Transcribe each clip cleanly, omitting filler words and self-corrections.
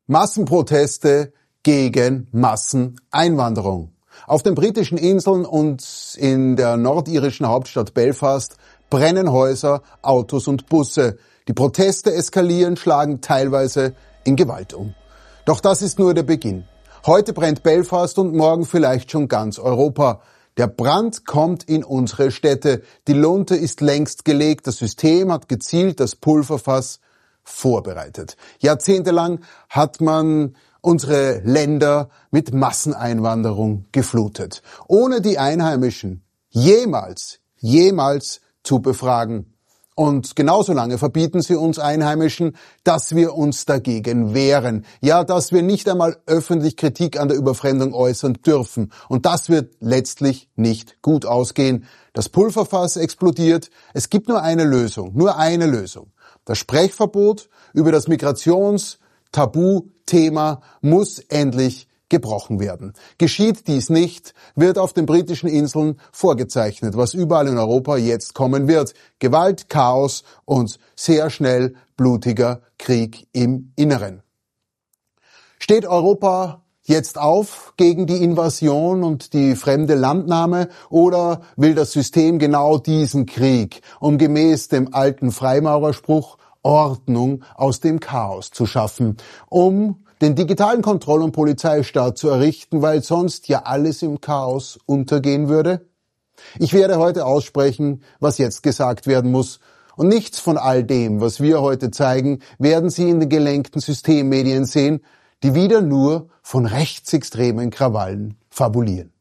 Massenproteste gegen Masseneinwanderung. Auf den britischen Inseln und in der nordirischen Hauptstadt Belfast brennen Häuser, Autos und Busse. Die Proteste eskalieren, schlagen teilweise in Gewalt um. Doch das ist nur der Beginn. Heute brennt Belfast und morgen vielleicht schon ganz Europa. Der Brand kommt in unsere Städte. Die Lunte ist längst gelegt. Das System hat gezielt das Pulverfass vorbereitet. Jahrzehntelang hat man unsere Länder mit Masseneinwanderung geflutet, ohne die Einheimischen jemals zu befragen. Und genauso lange verbieten sie uns Einheimischen, dass wir uns dagegen wehren. Ja, dass wir nicht einmal öffentlich Kritik an der Überfremdung äußern dürfen. Und das wird letztlich nicht gut ausgehen. Das Pulverfass explodiert. Es gibt nur eine Lösung. Das Sprechverbot über das Migrationstabuthema muss endlich gebrochen werden. Geschieht dies nicht, wird auf den britischen Inseln vorgezeichnet, was überall in Europa jetzt kommen wird. Gewalt, Chaos und sehr schnell blutiger Krieg im Inneren. Steht Europa jetzt auf gegen die Invasion und die fremde Landnahme oder will das System genau diesen Krieg, um gemäß dem alten Freimaurerspruch Ordnung aus dem Chaos zu schaffen, um den digitalen Kontroll- und Polizeistaat zu errichten, weil sonst ja alles im Chaos untergehen würde? Ich werde heute aussprechen, was jetzt gesagt werden muss. Und nichts von all dem, was wir heute zeigen, werden Sie in den gelenkten Systemmedien sehen, die wieder nur von rechtsextremen Krawallen fabulieren.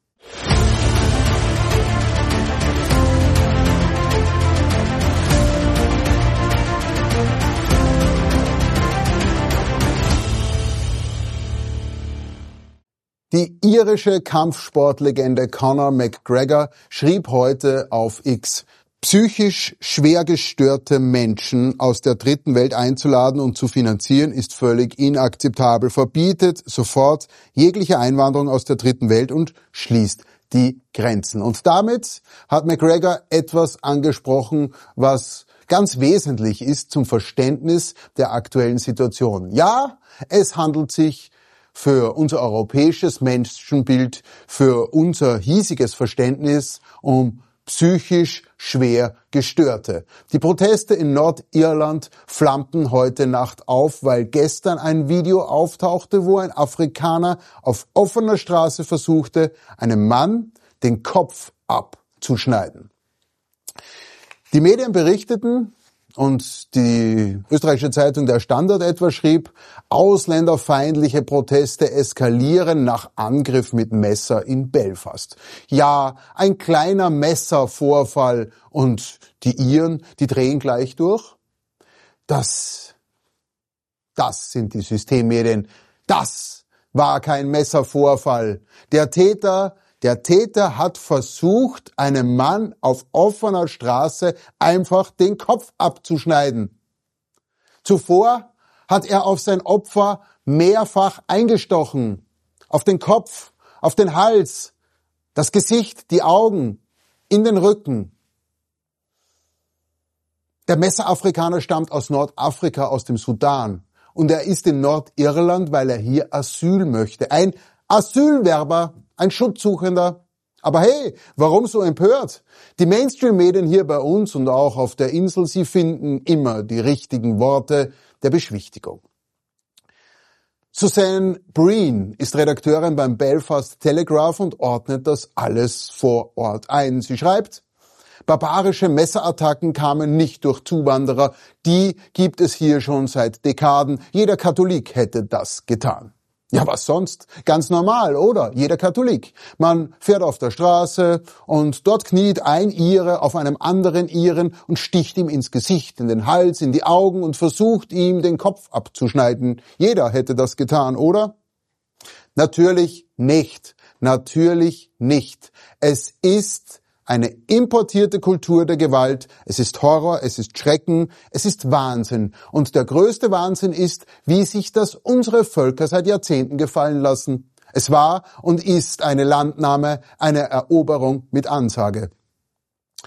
Die irische Kampfsportlegende Conor McGregor schrieb heute auf X: Psychisch schwer gestörte Menschen aus der dritten Welt einzuladen und zu finanzieren, ist völlig inakzeptabel. Verbietet sofort jegliche Einwanderung aus der dritten Welt und schließt die Grenzen. Und damit hat McGregor etwas angesprochen, was ganz wesentlich ist zum Verständnis der aktuellen Situation. Ja, es handelt sich für unser europäisches Menschenbild, für unser hiesiges Verständnis um psychisch schwer Gestörte. Die Proteste in Nordirland flammten heute Nacht auf, weil gestern ein Video auftauchte, wo ein Afrikaner auf offener Straße versuchte, einem Mann den Kopf abzuschneiden. Die Medien berichteten, und die österreichische Zeitung Der Standard etwa schrieb, ausländerfeindliche Proteste eskalieren nach Angriff mit Messer in Belfast. Ja, ein kleiner Messervorfall und die Iren, die drehen gleich durch. Das sind die Systemmedien. Das war kein Messervorfall. Der Täter hat versucht, einem Mann auf offener Straße einfach den Kopf abzuschneiden. Zuvor hat er auf sein Opfer mehrfach eingestochen. Auf den Kopf, auf den Hals, das Gesicht, die Augen, in den Rücken. Der Messerafrikaner stammt aus Nordafrika, aus dem Sudan. Und er ist in Nordirland, weil er hier Asyl möchte. Ein Asylwerber, ein Schutzsuchender. Aber hey, warum so empört? Die Mainstream-Medien hier bei uns und auch auf der Insel, sie finden immer die richtigen Worte der Beschwichtigung. Suzanne Breen ist Redakteurin beim Belfast Telegraph und ordnet das alles vor Ort ein. Sie schreibt: Barbarische Messerattacken kamen nicht durch Zuwanderer, die gibt es hier schon seit Dekaden. Jeder Katholik hätte das getan. Ja, was sonst? Ganz normal, oder? Jeder Katholik. Man fährt auf der Straße und dort kniet ein Ire auf einem anderen Iren und sticht ihm ins Gesicht, in den Hals, in die Augen und versucht ihm den Kopf abzuschneiden. Jeder hätte das getan, oder? Natürlich nicht. Natürlich nicht. Es ist eine importierte Kultur der Gewalt. Es ist Horror, es ist Schrecken, es ist Wahnsinn. Und der größte Wahnsinn ist, wie sich das unsere Völker seit Jahrzehnten gefallen lassen. Es war und ist eine Landnahme, eine Eroberung mit Ansage.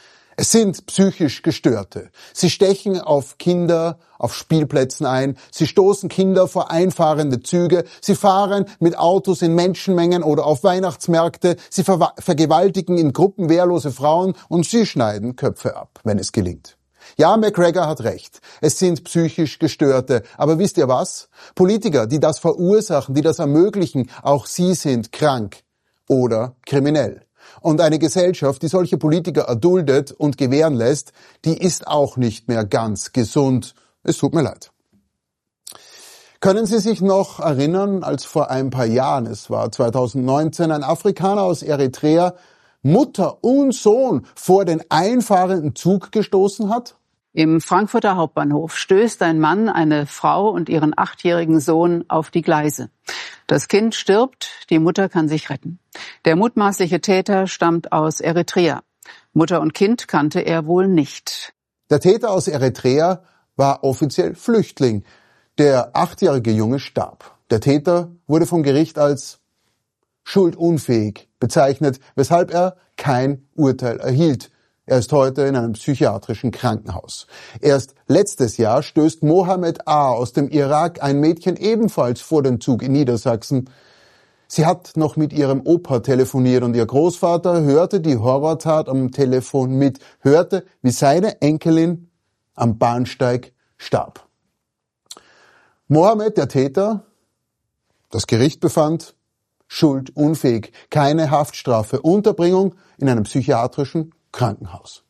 Es sind psychisch Gestörte. Sie stechen auf Kinder auf Spielplätzen ein. Sie stoßen Kinder vor einfahrende Züge. Sie fahren mit Autos in Menschenmengen oder auf Weihnachtsmärkte. Sie vergewaltigen in Gruppen wehrlose Frauen und sie schneiden Köpfe ab, wenn es gelingt. Ja, McGregor hat recht. Es sind psychisch Gestörte. Aber wisst ihr was? Politiker, die das verursachen, die das ermöglichen, auch sie sind krank oder kriminell. Und eine Gesellschaft, die solche Politiker erduldet und gewähren lässt, die ist auch nicht mehr ganz gesund. Es tut mir leid. Können Sie sich noch erinnern, als vor ein paar Jahren, es war 2019, ein Afrikaner aus Eritrea Mutter und Sohn vor den einfahrenden Zug gestoßen hat? Im Frankfurter Hauptbahnhof stößt ein Mann eine Frau und ihren 8-jährigen Sohn auf die Gleise. Das Kind stirbt, die Mutter kann sich retten. Der mutmaßliche Täter stammt aus Eritrea. Mutter und Kind kannte er wohl nicht. Der Täter aus Eritrea war offiziell Flüchtling. Der 8-jährige Junge starb. Der Täter wurde vom Gericht als schuldunfähig bezeichnet, weshalb er kein Urteil erhielt. Er ist heute in einem psychiatrischen Krankenhaus. Erst letztes Jahr stößt Mohammed A. aus dem Irak ein Mädchen ebenfalls vor den Zug in Niedersachsen. Sie hat noch mit ihrem Opa telefoniert und ihr Großvater hörte die Horrortat am Telefon mit, hörte, wie seine Enkelin am Bahnsteig starb. Mohammed, der Täter, das Gericht befand, schuldunfähig, keine Haftstrafe, Unterbringung in einem psychiatrischen Krankenhaus.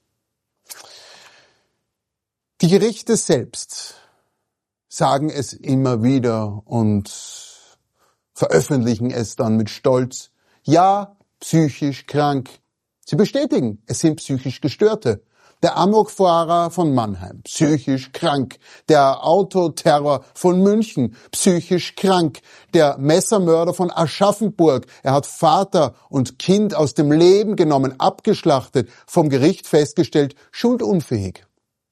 Die Gerichte selbst sagen es immer wieder und veröffentlichen es dann mit Stolz. Ja, psychisch krank. Sie bestätigen, es sind psychisch Gestörte. Der Amokfahrer von Mannheim, psychisch krank. Der Autoterror von München, psychisch krank. Der Messermörder von Aschaffenburg, er hat Vater und Kind aus dem Leben genommen, abgeschlachtet, vom Gericht festgestellt, schuldunfähig.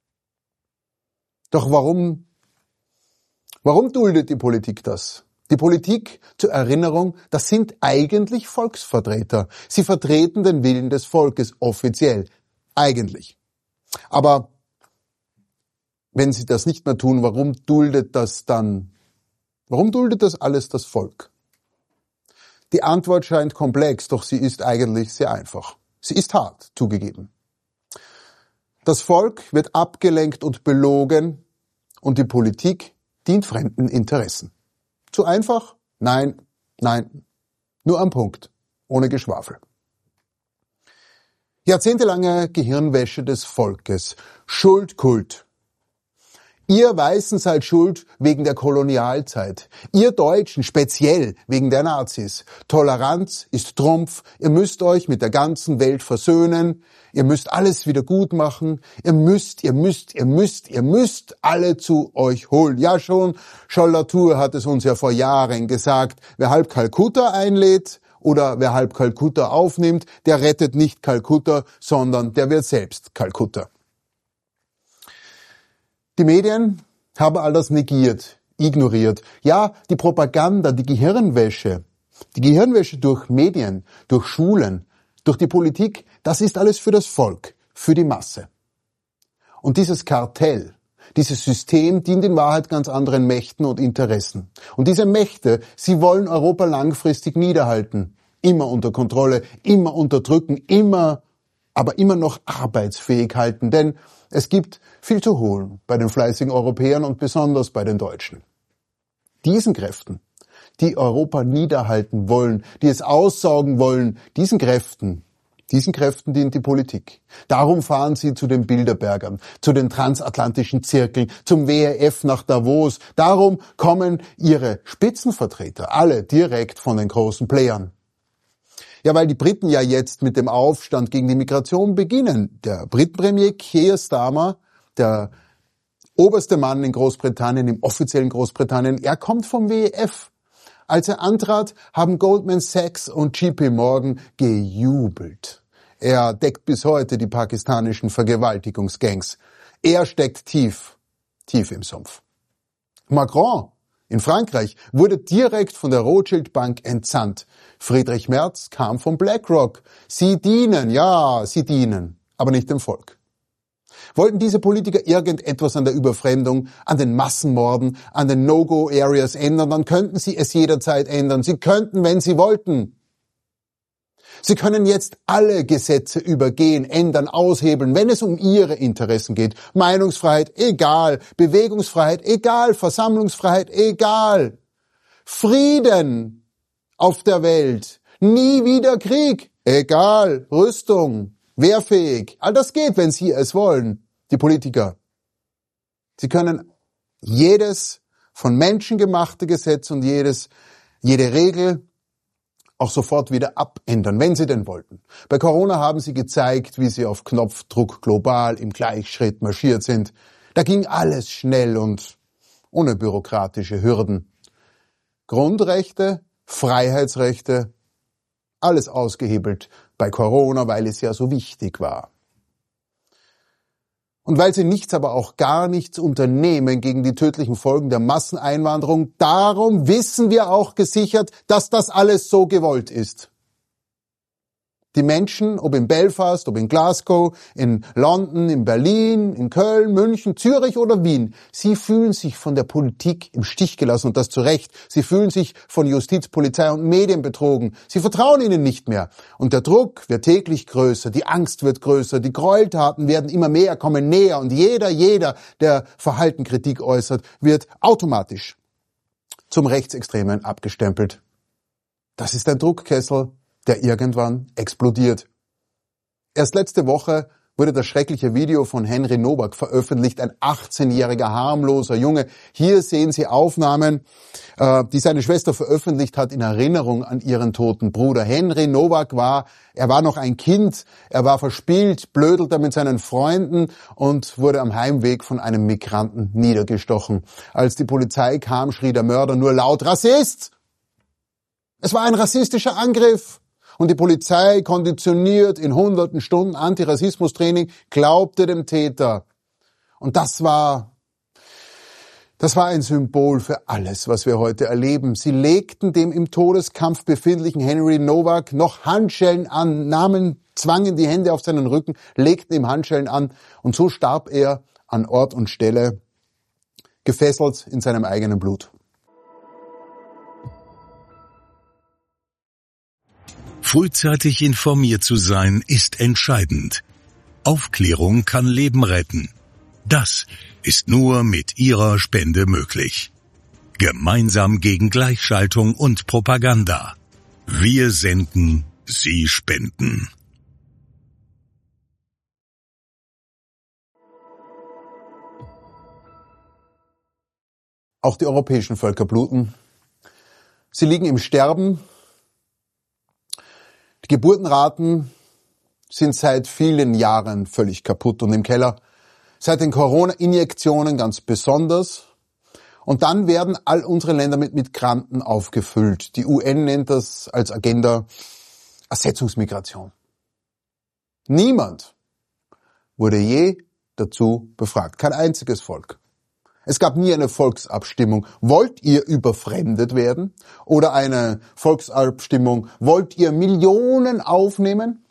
Doch warum duldet die Politik das? Die Politik, zur Erinnerung, das sind eigentlich Volksvertreter. Sie vertreten den Willen des Volkes, offiziell, eigentlich. Aber wenn sie das nicht mehr tun, warum duldet das alles das Volk? Die Antwort scheint komplex, doch sie ist eigentlich sehr einfach. Sie ist hart, zugegeben. Das Volk wird abgelenkt und belogen und die Politik dient fremden Interessen. Zu einfach? Nein. Nur am Punkt, ohne Geschwafel. Jahrzehntelange Gehirnwäsche des Volkes. Schuldkult. Ihr Weißen seid schuld wegen der Kolonialzeit. Ihr Deutschen speziell wegen der Nazis. Toleranz ist Trumpf. Ihr müsst euch mit der ganzen Welt versöhnen. Ihr müsst alles wieder gut machen. Ihr müsst alle zu euch holen. Ja schon, Scholl-Latour hat es uns ja vor Jahren gesagt. Wer halb Kalkutta einlädt, oder wer halb Kalkutta aufnimmt, der rettet nicht Kalkutta, sondern der wird selbst Kalkutta. Die Medien haben all das negiert, ignoriert. Ja, die Propaganda, die Gehirnwäsche durch Medien, durch Schulen, durch die Politik, das ist alles für das Volk, für die Masse. Und dieses Kartell, dieses System dient in Wahrheit ganz anderen Mächten und Interessen. Und diese Mächte, sie wollen Europa langfristig niederhalten. Immer unter Kontrolle, immer unterdrücken, aber immer noch arbeitsfähig halten. Denn es gibt viel zu holen bei den fleißigen Europäern und besonders bei den Deutschen. Diesen Kräften, die Europa niederhalten wollen, die es aussaugen wollen, diesen Kräften dient die Politik. Darum fahren sie zu den Bilderbergern, zu den transatlantischen Zirkeln, zum WEF nach Davos. Darum kommen ihre Spitzenvertreter, alle direkt von den großen Playern. Ja, weil die Briten ja jetzt mit dem Aufstand gegen die Migration beginnen. Der Britenpremier Keir Starmer, der oberste Mann in Großbritannien, im offiziellen Großbritannien, er kommt vom WEF. Als er antrat, haben Goldman Sachs und JP Morgan gejubelt. Er deckt bis heute die pakistanischen Vergewaltigungsgangs. Er steckt tief im Sumpf. Macron in Frankreich wurde direkt von der Rothschild Bank entsandt. Friedrich Merz kam von BlackRock. Sie dienen, aber nicht dem Volk. Wollten diese Politiker irgendetwas an der Überfremdung, an den Massenmorden, an den No-Go-Areas ändern, dann könnten sie es jederzeit ändern. Sie könnten, wenn sie wollten. Sie können jetzt alle Gesetze übergehen, ändern, aushebeln, wenn es um ihre Interessen geht. Meinungsfreiheit, egal. Bewegungsfreiheit, egal. Versammlungsfreiheit, egal. Frieden auf der Welt. Nie wieder Krieg, egal. Rüstung, wehrfähig. All das geht, wenn sie es wollen, die Politiker. Sie können jedes von Menschen gemachte Gesetz und jede Regel auch sofort wieder abändern, wenn sie denn wollten. Bei Corona haben sie gezeigt, wie sie auf Knopfdruck global im Gleichschritt marschiert sind. Da ging alles schnell und ohne bürokratische Hürden. Grundrechte, Freiheitsrechte, alles ausgehebelt bei Corona, weil es ja so wichtig war. Und weil sie nichts, aber auch gar nichts unternehmen gegen die tödlichen Folgen der Masseneinwanderung, darum wissen wir auch gesichert, dass das alles so gewollt ist. Die Menschen, ob in Belfast, ob in Glasgow, in London, in Berlin, in Köln, München, Zürich oder Wien, sie fühlen sich von der Politik im Stich gelassen und das zu Recht. Sie fühlen sich von Justiz, Polizei und Medien betrogen. Sie vertrauen ihnen nicht mehr. Und der Druck wird täglich größer, die Angst wird größer, die Gräueltaten werden immer mehr, kommen näher und jeder, der verhalten Kritik äußert, wird automatisch zum Rechtsextremen abgestempelt. Das ist ein Druckkessel, der irgendwann explodiert. Erst letzte Woche wurde das schreckliche Video von Henry Nowak veröffentlicht, ein 18-jähriger harmloser Junge. Hier sehen Sie Aufnahmen, die seine Schwester veröffentlicht hat in Erinnerung an ihren toten Bruder. Henry Nowak war noch ein Kind, er war verspielt, blödelte mit seinen Freunden und wurde am Heimweg von einem Migranten niedergestochen. Als die Polizei kam, schrie der Mörder nur laut: Rassist! Es war ein rassistischer Angriff. Und die Polizei, konditioniert in hunderten Stunden Antirassismus-Training, glaubte dem Täter. Und das war ein Symbol für alles, was wir heute erleben. Sie legten dem im Todeskampf befindlichen Henry Nowak noch Handschellen an, zwangen die Hände auf seinen Rücken, legten ihm Handschellen an und so starb er an Ort und Stelle, gefesselt in seinem eigenen Blut. Frühzeitig informiert zu sein, ist entscheidend. Aufklärung kann Leben retten. Das ist nur mit Ihrer Spende möglich. Gemeinsam gegen Gleichschaltung und Propaganda. Wir senden, Sie spenden. Auch die europäischen Völker bluten. Sie liegen im Sterben. Die Geburtenraten sind seit vielen Jahren völlig kaputt und im Keller. Seit den Corona-Injektionen ganz besonders. Und dann werden all unsere Länder mit Migranten aufgefüllt. Die UN nennt das als Agenda Ersetzungsmigration. Niemand wurde je dazu befragt. Kein einziges Volk. Es gab nie eine Volksabstimmung. Wollt ihr überfremdet werden? Oder eine Volksabstimmung, wollt ihr Millionen aufnehmen?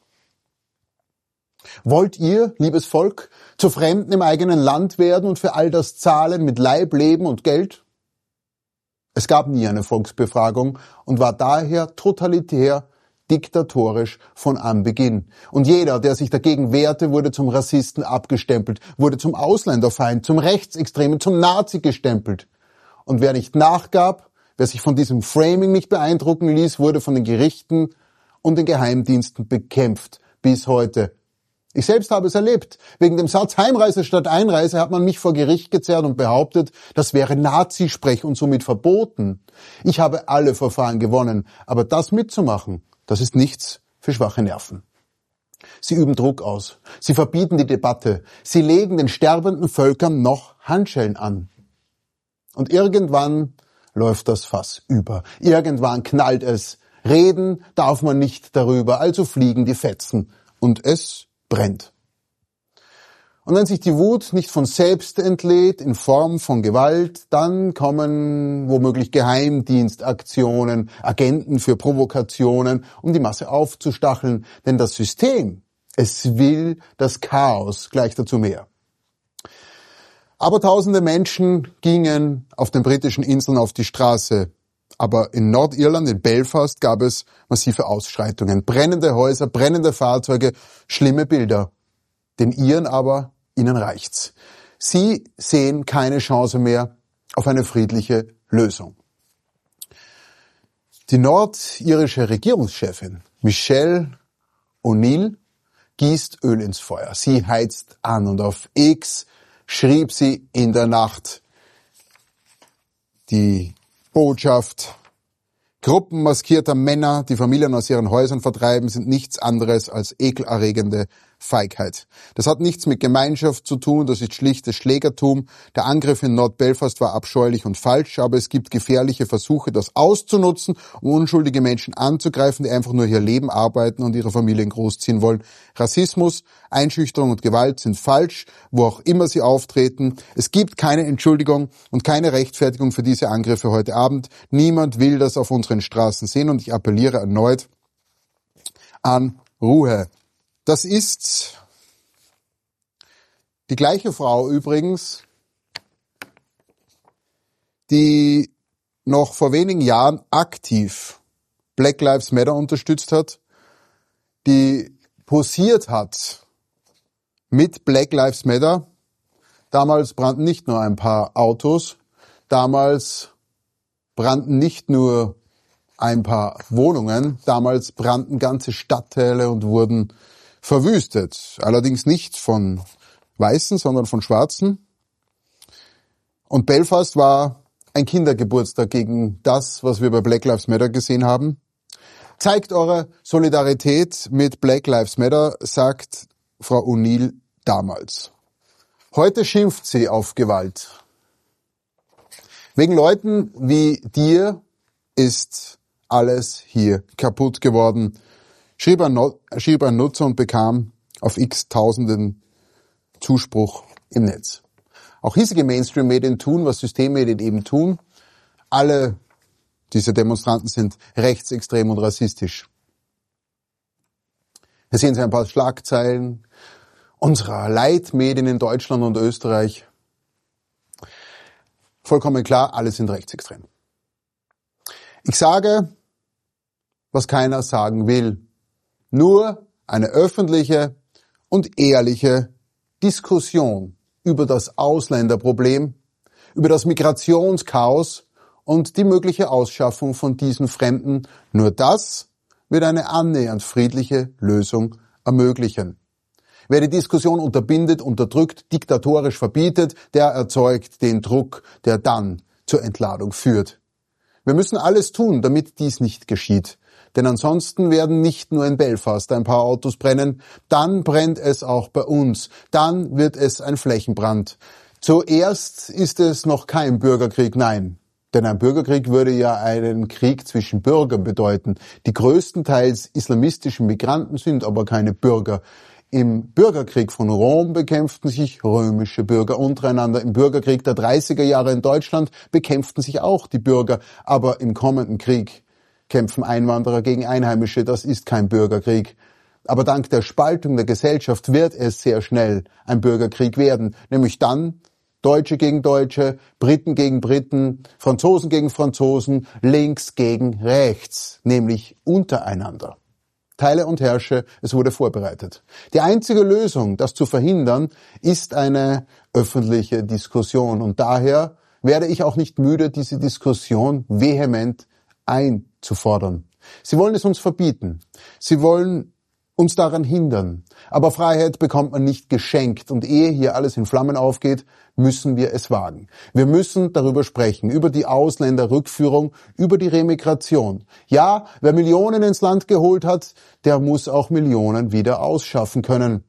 Wollt ihr, liebes Volk, zu Fremden im eigenen Land werden und für all das zahlen mit Leib, Leben und Geld? Es gab nie eine Volksbefragung und war daher totalitär, diktatorisch von Anbeginn. Und jeder, der sich dagegen wehrte, wurde zum Rassisten abgestempelt, wurde zum Ausländerfeind, zum Rechtsextremen, zum Nazi gestempelt. Und wer nicht nachgab, wer sich von diesem Framing nicht beeindrucken ließ, wurde von den Gerichten und den Geheimdiensten bekämpft. Bis heute. Ich selbst habe es erlebt. Wegen dem Satz Heimreise statt Einreise hat man mich vor Gericht gezerrt und behauptet, das wäre Nazisprech und somit verboten. Ich habe alle Verfahren gewonnen, aber das mitzumachen, das ist nichts für schwache Nerven. Sie üben Druck aus. Sie verbieten die Debatte. Sie legen den sterbenden Völkern noch Handschellen an. Und irgendwann läuft das Fass über. Irgendwann knallt es. Reden darf man nicht darüber, also fliegen die Fetzen. Und es brennt. Und wenn sich die Wut nicht von selbst entlädt in Form von Gewalt, dann kommen womöglich Geheimdienstaktionen, Agenten für Provokationen, um die Masse aufzustacheln. Denn das System, es will das Chaos, gleich dazu mehr. Aber tausende Menschen gingen auf den britischen Inseln auf die Straße. Aber in Nordirland, in Belfast, gab es massive Ausschreitungen. Brennende Häuser, brennende Fahrzeuge, schlimme Bilder. Den Iren aber, ihnen reicht's. Sie sehen keine Chance mehr auf eine friedliche Lösung. Die nordirische Regierungschefin Michelle O'Neill gießt Öl ins Feuer. Sie heizt an und auf X schrieb sie in der Nacht die Botschaft: Gruppen maskierter Männer, die Familien aus ihren Häusern vertreiben, sind nichts anderes als ekelerregende Feigheit. Das hat nichts mit Gemeinschaft zu tun, das ist schlichtes Schlägertum. Der Angriff in Nord-Belfast war abscheulich und falsch, aber es gibt gefährliche Versuche, das auszunutzen, um unschuldige Menschen anzugreifen, die einfach nur hier leben, arbeiten und ihre Familien großziehen wollen. Rassismus, Einschüchterung und Gewalt sind falsch, wo auch immer sie auftreten. Es gibt keine Entschuldigung und keine Rechtfertigung für diese Angriffe heute Abend. Niemand will das auf unseren Straßen sehen und ich appelliere erneut an Ruhe. Das ist die gleiche Frau übrigens, die noch vor wenigen Jahren aktiv Black Lives Matter unterstützt hat, die posiert hat mit Black Lives Matter. Damals brannten nicht nur ein paar Autos, damals brannten nicht nur ein paar Wohnungen, damals brannten ganze Stadtteile und wurden verwüstet. Allerdings nicht von Weißen, sondern von Schwarzen. Und Belfast war ein Kindergeburtstag gegen das, was wir bei Black Lives Matter gesehen haben. Zeigt eure Solidarität mit Black Lives Matter, sagt Frau O'Neill damals. Heute schimpft sie auf Gewalt. Wegen Leuten wie dir ist alles hier kaputt geworden, schrieb ein Nutzer und bekam auf X Tausenden Zuspruch im Netz. Auch hiesige Mainstream-Medien tun, was Systemmedien eben tun. Alle diese Demonstranten sind rechtsextrem und rassistisch. Hier sehen Sie ein paar Schlagzeilen unserer Leitmedien in Deutschland und Österreich. Vollkommen klar, alle sind rechtsextrem. Ich sage, was keiner sagen will. Nur eine öffentliche und ehrliche Diskussion über das Ausländerproblem, über das Migrationschaos und die mögliche Ausschaffung von diesen Fremden. Nur das wird eine annähernd friedliche Lösung ermöglichen. Wer die Diskussion unterbindet, unterdrückt, diktatorisch verbietet, der erzeugt den Druck, der dann zur Entladung führt. Wir müssen alles tun, damit dies nicht geschieht. Denn ansonsten werden nicht nur in Belfast ein paar Autos brennen, dann brennt es auch bei uns, dann wird es ein Flächenbrand. Zuerst ist es noch kein Bürgerkrieg, nein. Denn ein Bürgerkrieg würde ja einen Krieg zwischen Bürgern bedeuten. Die größtenteils islamistischen Migranten sind aber keine Bürger. Im Bürgerkrieg von Rom bekämpften sich römische Bürger untereinander. Im Bürgerkrieg der 30er Jahre in Deutschland bekämpften sich auch die Bürger. Aber im kommenden Krieg kämpfen Einwanderer gegen Einheimische. Das ist kein Bürgerkrieg. Aber dank der Spaltung der Gesellschaft wird es sehr schnell ein Bürgerkrieg werden. Nämlich dann Deutsche gegen Deutsche, Briten gegen Briten, Franzosen gegen Franzosen, links gegen rechts. Nämlich untereinander. Teile und herrsche, es wurde vorbereitet. Die einzige Lösung, das zu verhindern, ist eine öffentliche Diskussion. Und daher werde ich auch nicht müde, diese Diskussion vehement einzufordern. Sie wollen es uns verbieten. Sie wollen uns daran hindern. Aber Freiheit bekommt man nicht geschenkt. Und ehe hier alles in Flammen aufgeht, müssen wir es wagen. Wir müssen darüber sprechen, über die Ausländerrückführung, über die Remigration. Ja, wer Millionen ins Land geholt hat, der muss auch Millionen wieder ausschaffen können.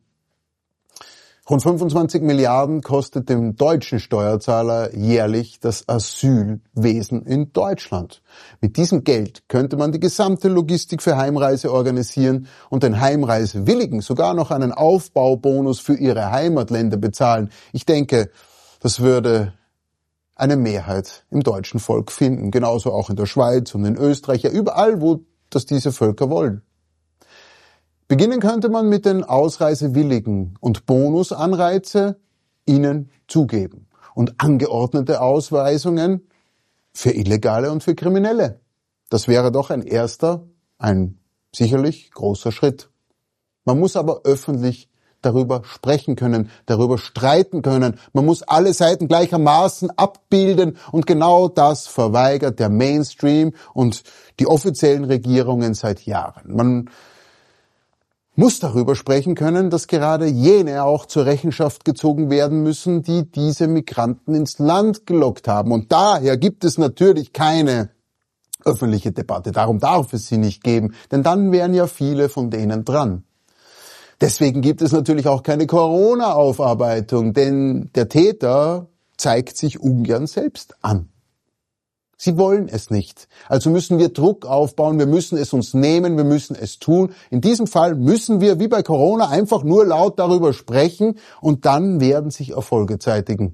Rund 25 Milliarden kostet dem deutschen Steuerzahler jährlich das Asylwesen in Deutschland. Mit diesem Geld könnte man die gesamte Logistik für Heimreise organisieren und den Heimreisewilligen sogar noch einen Aufbaubonus für ihre Heimatländer bezahlen. Ich denke, das würde eine Mehrheit im deutschen Volk finden. Genauso auch in der Schweiz und in Österreich, ja überall, wo das diese Völker wollen. Beginnen könnte man mit den Ausreisewilligen und Bonusanreize ihnen zugeben. und angeordnete Ausweisungen für Illegale und für Kriminelle. Das wäre doch ein erster, ein sicherlich großer Schritt. Man muss aber öffentlich darüber sprechen können, darüber streiten können. Man muss alle Seiten gleichermaßen abbilden und genau das verweigert der Mainstream und die offiziellen Regierungen seit Jahren. Man muss darüber sprechen können, dass gerade jene auch zur Rechenschaft gezogen werden müssen, die diese Migranten ins Land gelockt haben. Und daher gibt es natürlich keine öffentliche Debatte. Darum darf es sie nicht geben, denn dann wären ja viele von denen dran. Deswegen gibt es natürlich auch keine Corona-Aufarbeitung, denn der Täter zeigt sich ungern selbst an. Sie wollen es nicht. Also müssen wir Druck aufbauen, wir müssen es uns nehmen, wir müssen es tun. In diesem Fall müssen wir, wie bei Corona, einfach nur laut darüber sprechen und dann werden sich Erfolge zeitigen.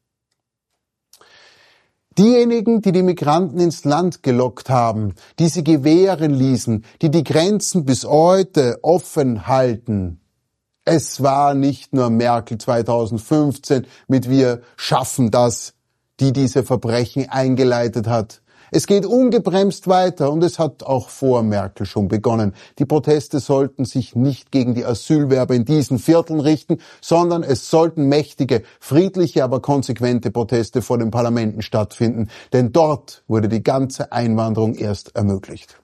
Diejenigen, die die Migranten ins Land gelockt haben, die sie gewähren ließen, die die Grenzen bis heute offen halten. Es war nicht nur Merkel 2015 mit "Wir schaffen das", die diese Verbrechen eingeleitet hat. Es geht ungebremst weiter und es hat auch vor Merkel schon begonnen. Die Proteste sollten sich nicht gegen die Asylwerber in diesen Vierteln richten, sondern es sollten mächtige, friedliche, aber konsequente Proteste vor den Parlamenten stattfinden. Denn dort wurde die ganze Einwanderung erst ermöglicht.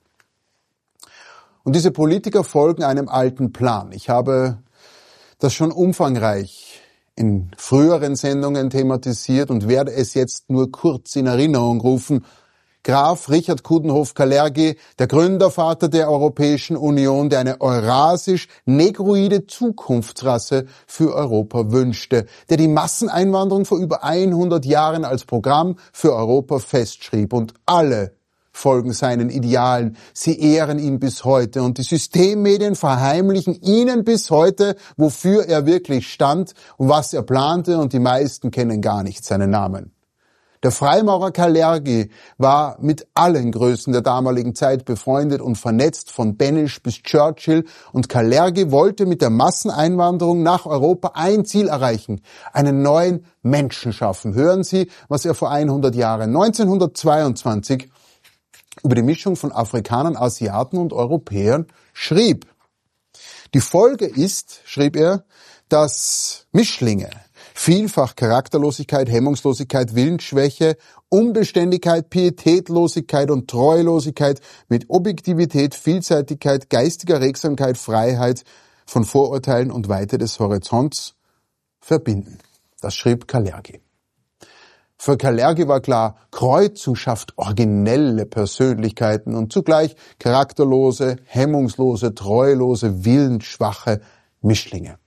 Und diese Politiker folgen einem alten Plan. Ich habe das schon umfangreich in früheren Sendungen thematisiert und werde es jetzt nur kurz in Erinnerung rufen. Graf Richard Coudenhove-Kalergi, der Gründervater der Europäischen Union, der eine eurasisch-negroide Zukunftsrasse für Europa wünschte, der die Masseneinwanderung vor über 100 Jahren als Programm für Europa festschrieb. Und alle folgen seinen Idealen. Sie ehren ihn bis heute und die Systemmedien verheimlichen ihnen bis heute, wofür er wirklich stand und was er plante, und die meisten kennen gar nicht seinen Namen. Der Freimaurer Kalergi war mit allen Größen der damaligen Zeit befreundet und vernetzt, von Benisch bis Churchill, und Kalergi wollte mit der Masseneinwanderung nach Europa ein Ziel erreichen: einen neuen Menschen schaffen. Hören Sie, was er vor 100 Jahren, 1922, über die Mischung von Afrikanern, Asiaten und Europäern schrieb. Die Folge ist, schrieb er, dass Mischlinge vielfach Charakterlosigkeit, Hemmungslosigkeit, Willensschwäche, Unbeständigkeit, Pietätlosigkeit und Treulosigkeit mit Objektivität, Vielseitigkeit, geistiger Regsamkeit, Freiheit von Vorurteilen und Weite des Horizonts verbinden. Das schrieb Kalergi. Für Kalergi war klar, Kreuzung schafft originelle Persönlichkeiten und zugleich charakterlose, hemmungslose, treulose, willensschwache Mischlinge.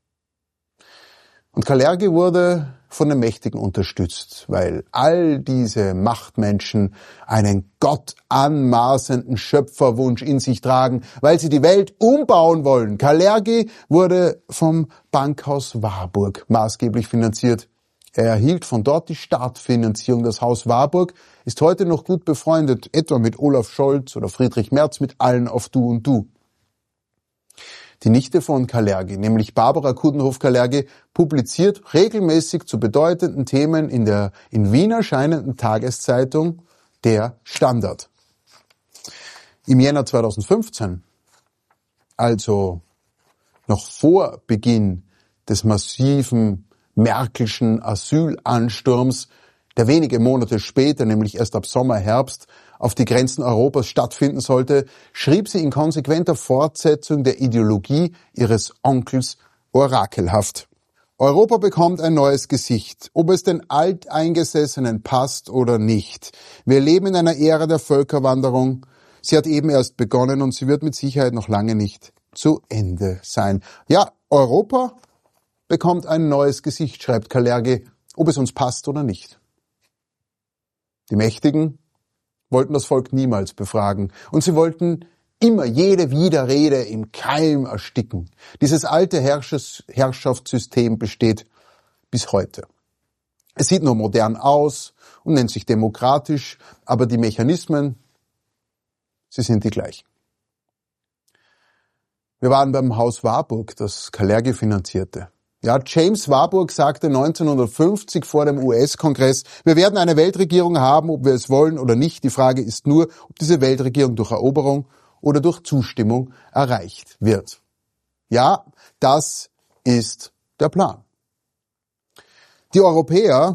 Und Kalergi wurde von den Mächtigen unterstützt, weil all diese Machtmenschen einen Gott anmaßenden Schöpferwunsch in sich tragen, weil sie die Welt umbauen wollen. Kalergi wurde vom Bankhaus Warburg maßgeblich finanziert. Er erhielt von dort die Startfinanzierung. Das Haus Warburg ist heute noch gut befreundet, etwa mit Olaf Scholz oder Friedrich Merz, mit allen auf Du und Du. Die Nichte von Kalergi, nämlich Barbara Coudenhove-Kalergi, publiziert regelmäßig zu bedeutenden Themen in der in Wien erscheinenden Tageszeitung Der Standard. Im Jänner 2015, also noch vor Beginn des massiven Merkelschen Asylansturms, der wenige Monate später, nämlich erst ab Sommer, Herbst, auf die Grenzen Europas stattfinden sollte, schrieb sie in konsequenter Fortsetzung der Ideologie ihres Onkels orakelhaft: Europa bekommt ein neues Gesicht, ob es den Alteingesessenen passt oder nicht. Wir leben in einer Ära der Völkerwanderung. Sie hat eben erst begonnen und sie wird mit Sicherheit noch lange nicht zu Ende sein. Ja, Europa bekommt ein neues Gesicht, schreibt Kalergi, ob es uns passt oder nicht. Die Mächtigen wollten das Volk niemals befragen und sie wollten immer jede Widerrede im Keim ersticken. Dieses alte Herrschaftssystem besteht bis heute. Es sieht nur modern aus und nennt sich demokratisch, aber die Mechanismen, sie sind die gleichen. Wir waren beim Haus Warburg, das Kalergi finanzierte. Ja, James Warburg sagte 1950 vor dem US-Kongress, wir werden eine Weltregierung haben, ob wir es wollen oder nicht. Die Frage ist nur, ob diese Weltregierung durch Eroberung oder durch Zustimmung erreicht wird. Ja, das ist der Plan. Die Europäer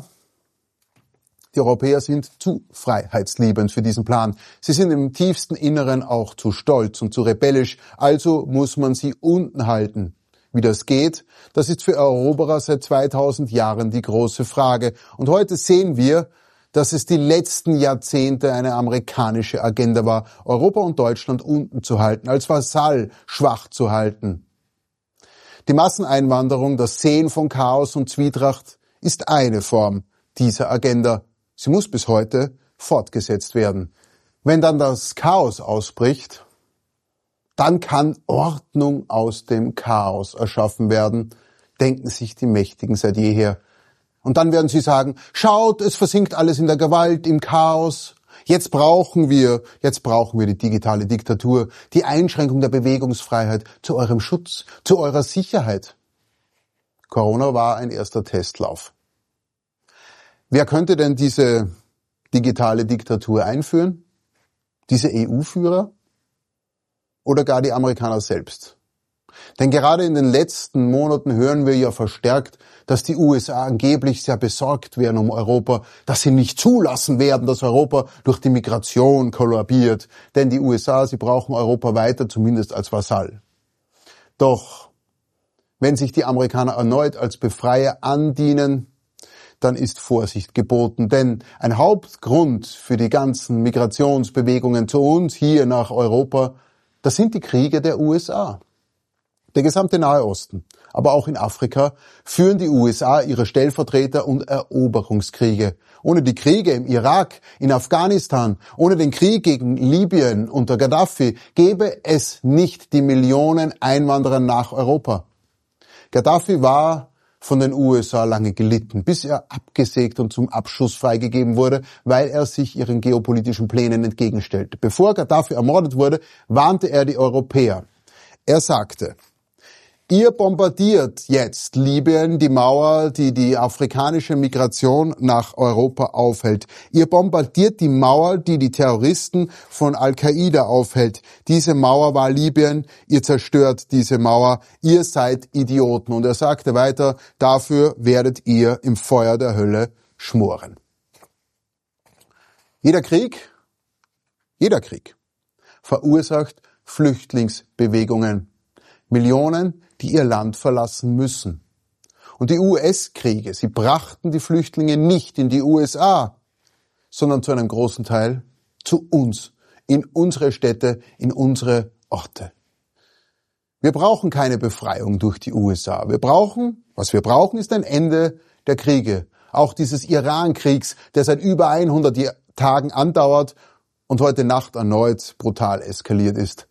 sind zu freiheitsliebend für diesen Plan. Sie sind im tiefsten Inneren auch zu stolz und zu rebellisch, also muss man sie unten halten. Wie das geht, das ist für Eroberer seit 2000 Jahren die große Frage. Und heute sehen wir, dass es die letzten Jahrzehnte eine amerikanische Agenda war, Europa und Deutschland unten zu halten, als Vasall schwach zu halten. Die Masseneinwanderung, das Säen von Chaos und Zwietracht, ist eine Form dieser Agenda. Sie muss bis heute fortgesetzt werden. Wenn dann das Chaos ausbricht, dann kann Ordnung aus dem Chaos erschaffen werden, denken sich die Mächtigen seit jeher. Und dann werden sie sagen, schaut, es versinkt alles in der Gewalt, im Chaos. Jetzt brauchen wir die digitale Diktatur, die Einschränkung der Bewegungsfreiheit zu eurem Schutz, zu eurer Sicherheit. Corona war ein erster Testlauf. Wer könnte denn diese digitale Diktatur einführen? Diese EU-Führer? Oder gar die Amerikaner selbst? Denn gerade in den letzten Monaten hören wir ja verstärkt, dass die USA angeblich sehr besorgt wären um Europa, dass sie nicht zulassen werden, dass Europa durch die Migration kollabiert. Denn die USA, sie brauchen Europa weiter, zumindest als Vasall. Doch wenn sich die Amerikaner erneut als Befreier andienen, dann ist Vorsicht geboten. Denn ein Hauptgrund für die ganzen Migrationsbewegungen zu uns hier nach Europa, das sind die Kriege der USA. Der gesamte Nahe Osten, aber auch in Afrika, führen die USA ihre Stellvertreter- und Eroberungskriege. Ohne die Kriege im Irak, in Afghanistan, ohne den Krieg gegen Libyen unter Gaddafi gäbe es nicht die Millionen Einwanderer nach Europa. Gaddafi war von den USA lange gelitten, bis er abgesägt und zum Abschuss freigegeben wurde, weil er sich ihren geopolitischen Plänen entgegenstellte. Bevor Gaddafi ermordet wurde, warnte er die Europäer. Er sagte, ihr bombardiert jetzt Libyen, die Mauer, die die afrikanische Migration nach Europa aufhält. Ihr bombardiert die Mauer, die die Terroristen von Al-Qaida aufhält. Diese Mauer war Libyen, ihr zerstört diese Mauer, ihr seid Idioten. Und er sagte weiter, dafür werdet ihr im Feuer der Hölle schmoren. Jeder Krieg verursacht Flüchtlingsbewegungen. Millionen, die ihr Land verlassen müssen. Und die US-Kriege, sie brachten die Flüchtlinge nicht in die USA, sondern zu einem großen Teil zu uns, in unsere Städte, in unsere Orte. Wir brauchen keine Befreiung durch die USA. Was wir brauchen, ist ein Ende der Kriege. Auch dieses Iran-Kriegs, der seit über 100 Tagen andauert und heute Nacht erneut brutal eskaliert ist.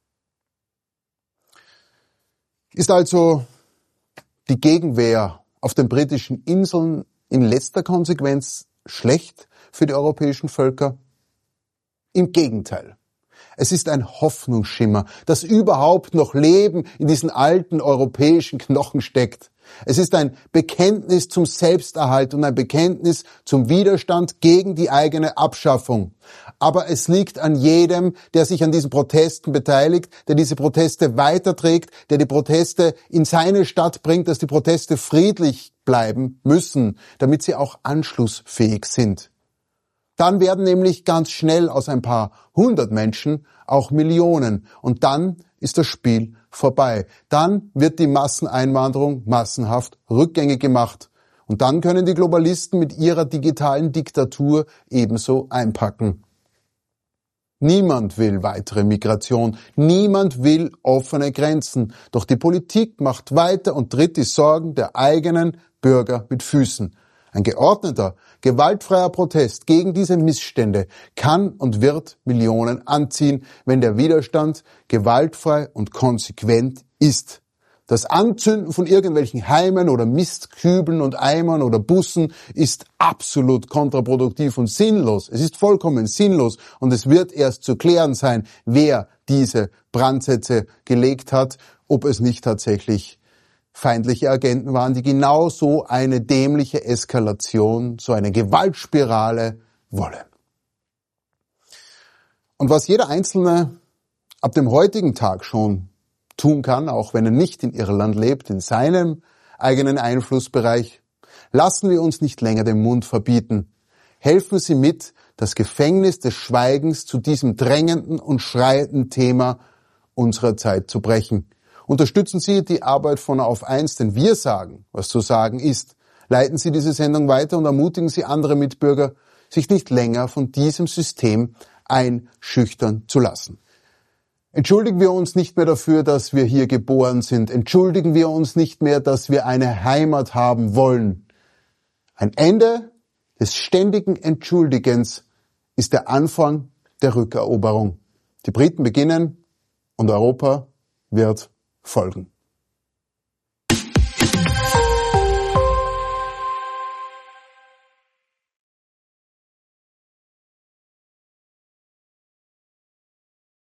Ist also die Gegenwehr auf den britischen Inseln in letzter Konsequenz schlecht für die europäischen Völker? Im Gegenteil. Es ist ein Hoffnungsschimmer, dass überhaupt noch Leben in diesen alten europäischen Knochen steckt. Es ist ein Bekenntnis zum Selbsterhalt und ein Bekenntnis zum Widerstand gegen die eigene Abschaffung. Aber es liegt an jedem, der sich an diesen Protesten beteiligt, der diese Proteste weiterträgt, der die Proteste in seine Stadt bringt, dass die Proteste friedlich bleiben müssen, damit sie auch anschlussfähig sind. Dann werden nämlich ganz schnell aus ein paar hundert Menschen auch Millionen. Und dann ist das Spiel vorbei. Dann wird die Masseneinwanderung massenhaft rückgängig gemacht. Und dann können die Globalisten mit ihrer digitalen Diktatur ebenso einpacken. Niemand will weitere Migration. Niemand will offene Grenzen. Doch die Politik macht weiter und tritt die Sorgen der eigenen Bürger mit Füßen. Ein geordneter, gewaltfreier Protest gegen diese Missstände kann und wird Millionen anziehen, wenn der Widerstand gewaltfrei und konsequent ist. Das Anzünden von irgendwelchen Heimen oder Mistkübeln und Eimern oder Bussen ist absolut kontraproduktiv und sinnlos. Es ist vollkommen sinnlos und es wird erst zu klären sein, wer diese Brandsätze gelegt hat, ob es nicht tatsächlich feindliche Agenten waren, die genau so eine dämliche Eskalation, so eine Gewaltspirale wollen. Und was jeder Einzelne ab dem heutigen Tag schon tun kann, auch wenn er nicht in Irland lebt, in seinem eigenen Einflussbereich, lassen wir uns nicht länger den Mund verbieten. Helfen Sie mit, das Gefängnis des Schweigens zu diesem drängenden und schreienden Thema unserer Zeit zu brechen. Unterstützen Sie die Arbeit von Auf 1, denn wir sagen, was zu sagen ist. Leiten Sie diese Sendung weiter und ermutigen Sie andere Mitbürger, sich nicht länger von diesem System einschüchtern zu lassen. Entschuldigen wir uns nicht mehr dafür, dass wir hier geboren sind. Entschuldigen wir uns nicht mehr, dass wir eine Heimat haben wollen. Ein Ende des ständigen Entschuldigens ist der Anfang der Rückeroberung. Die Briten beginnen und Europa wird folgen.